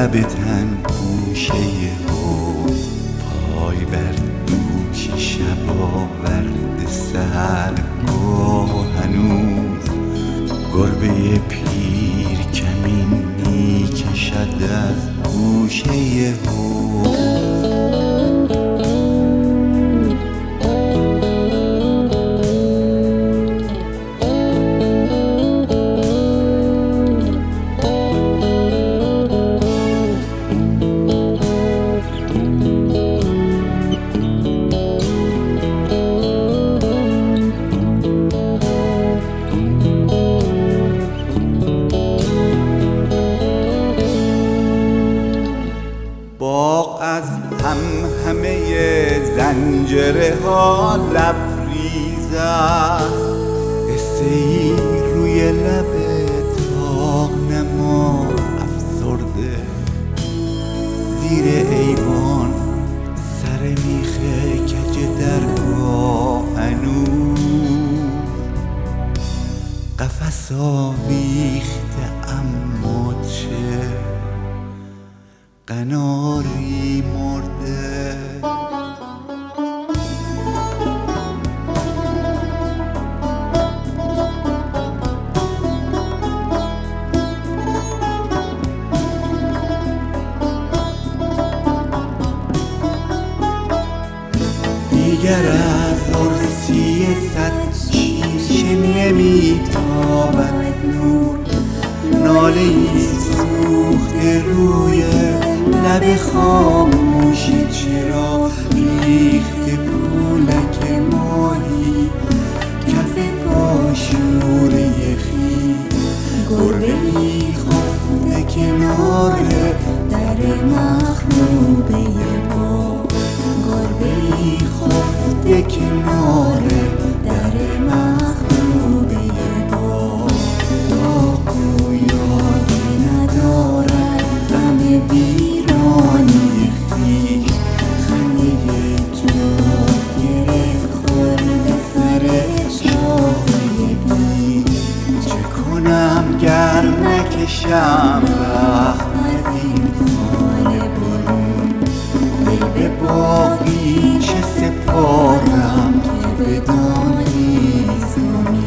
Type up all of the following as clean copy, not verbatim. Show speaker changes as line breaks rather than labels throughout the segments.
لب تن گوشه حوض، پای بر دوش شب آورد سحرگاه هنوز. گربه پیر کمین می کشد از گوشه حوض. باغ از همه زنجره ها لبریز است، قصه ای روی لب طاق نما افسرده. زیر ایوان سر میخه کج درگاه هنوز. قفس آویخته اما چه قناری مرده. دیگر از عرصی صد شیشه نمیتابد نور. ناله ای سوخته روی لب خاموشی، چرا ریخته پولک ماهی کف کاشوره خیز. گربه ای خفته کنار در مخروبه باغ. گربه ای خفته کنار در مخروبه باغ. داغ و یادی ندارد غم ویرانی خویش. خنده جا گرفت خورده سر شاخه بیش. چه کنم گر نکشم رخت از این خانه برون. دل به باقی چه سپارم که بدانی زمین.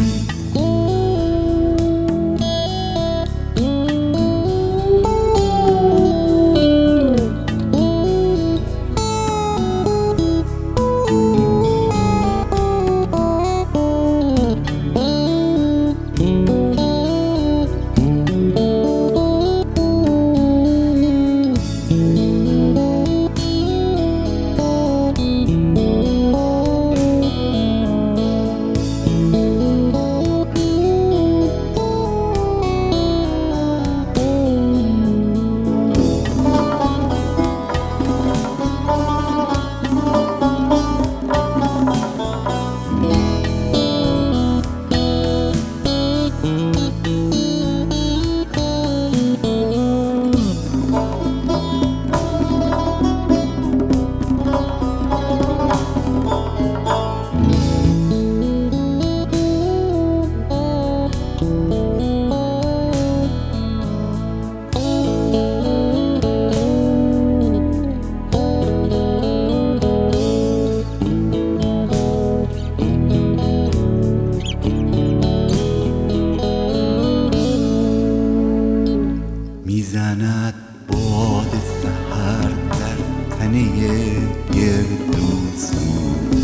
میزند باد سحر در تنه گردوسو.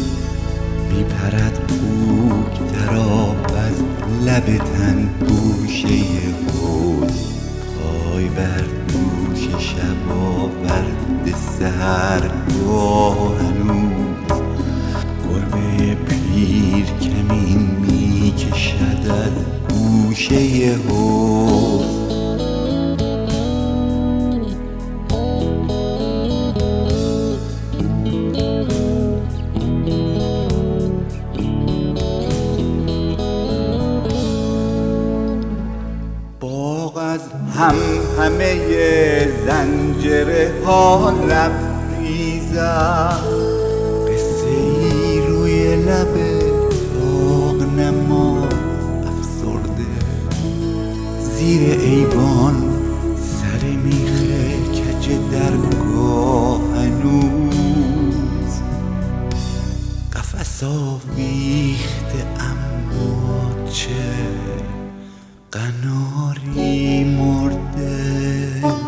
میپرد خوک در آب از لب تن گوشه حوض. پای بر دوش شب آورد سحرگاه هنوز. گربه پیر کمین میکشد از گوشه حوض. از همه زنجره ها لبریز است، قصه ای روی لب طاق نما افسرده. زیر ایوان سر میخه قفس آویخته اما چه قناری مرده.